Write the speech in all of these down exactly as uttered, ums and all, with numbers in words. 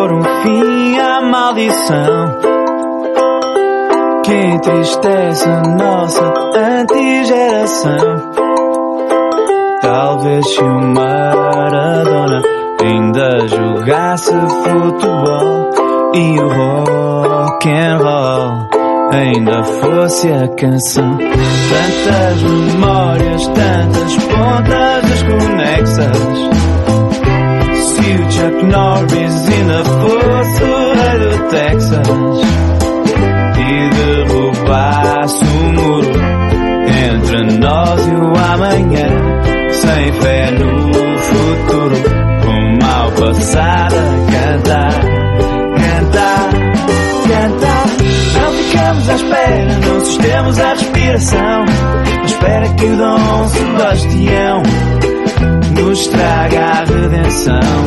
pôr um fim à maldição que entristece a nossa antigeração. Talvez se o Maradona ainda jogasse futebol e o rock and roll ainda fosse a canção. Tantas memórias, tantas pontas desconexas. Se o Chuck Norris ainda fosse o rei do Texas e derrubasse o muro entre nós e o amanhã, sem fé no futuro, com mal passado a cantar, cantar, cantar. Não ficamos à espera, não sustemos a respiração, à espera que o Dom Sebastião nos traga a redenção.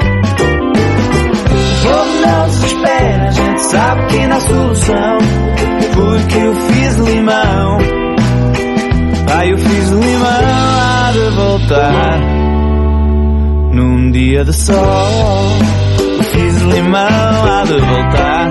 O povo não desespera, a gente sabe que ainda há solução, porque eu fiz limão. Ai, eu fiz limão, há de voltar num dia de sol. Eu fiz limão, há de voltar.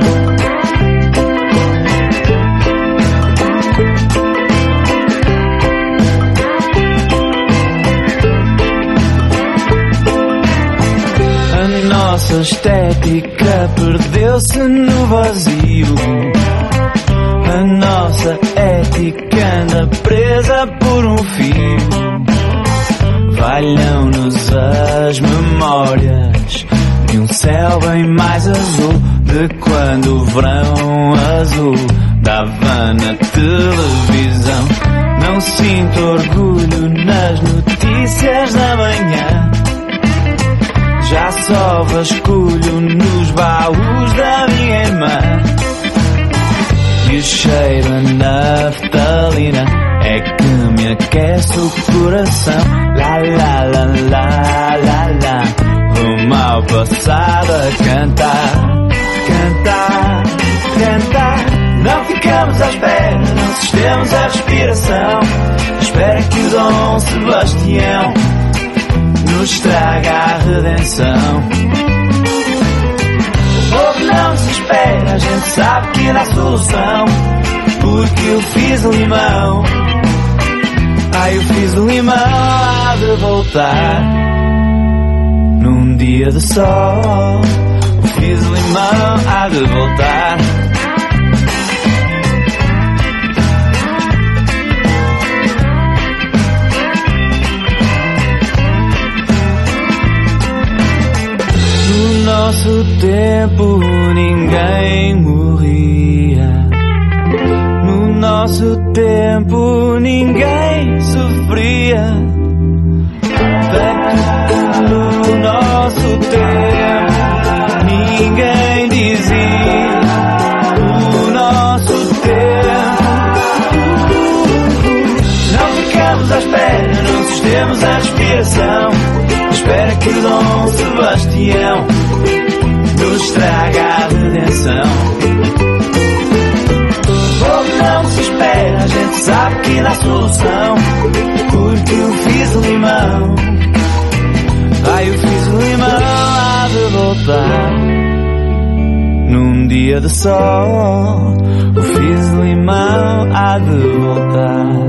A nossa estética perdeu-se no vazio. A nossa ética anda presa por um fio. Valham-nos as memórias de um céu bem mais azul, de quando o verão azul dava na televisão. Não sinto orgulho nas notícias da manhã, já só vasculho nos baús da minha irmã. E o cheiro a naftalina é que me aquece o coração. Lá, lá, lá, lá, lá, lá. O mal passado a cantar, cantar, cantar. Não ficamos à espera, não sustemos a respiração, espera que o Dom Sebastião nos traga a redenção. O povo não se espera, a gente sabe que dá solução, porque eu fiz limão. Ai, eu fiz limão, há de voltar num dia de sol. Eu fiz limão, há de voltar. No nosso tempo ninguém morria, no nosso tempo ninguém sofria. No nosso tempo ninguém dizia, no nosso tempo. Não ficamos à espera, não sustemos a respiração, espera que o Dom Sebastião nos traga a redenção. O povo não se espera, a gente sabe que dá solução, porque eu fiz limão. Ai, eu fiz limão, há de voltar num dia de sol. Eu fiz limão, há de voltar.